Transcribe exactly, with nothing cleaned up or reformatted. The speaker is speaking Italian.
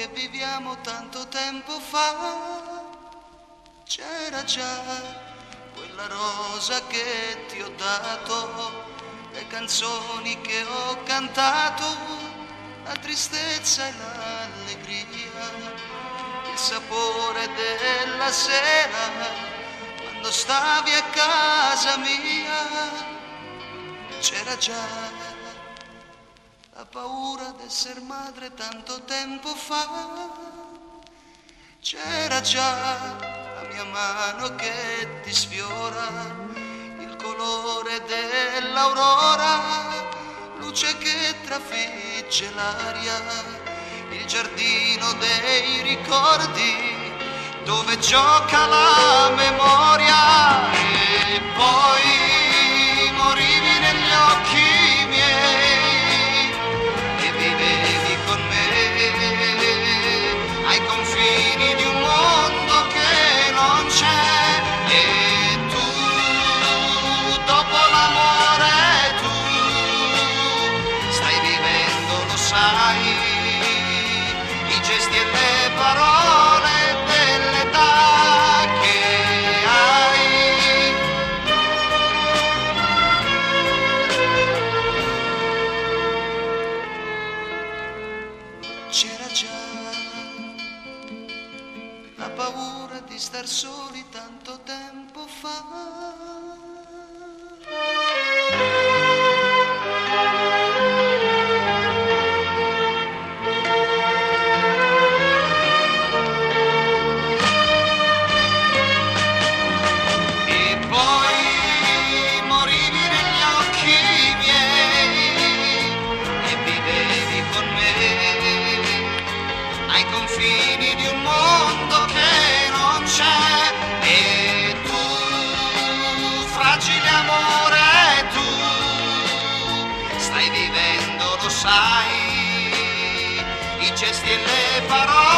che viviamo tanto tempo fa. C'era già quella rosa che ti ho dato, le canzoni che ho cantato, la tristezza e l'allegria, il sapore della sera quando stavi a casa mia. C'era già la paura d'esser madre tanto tempo fa. C'era già la mia mano che ti sfiora, il colore dell'aurora, luce che trafigge l'aria, il giardino dei ricordi dove gioca la memoria. E poi morivi negli occhi miei e vivevi con me ai confini di un mondo che non c'è. E tu, dopo l'amore, tu stai vivendo, lo sai, i gesti e le parole dell'età che hai. C'era già la paura di star soli tanto tempo fa. E poi morivi negli occhi miei e vivevi con me ai confini di un mondo che non c'è. E tu, fragile amore, tu stai vivendo, lo sai, i gesti e le parole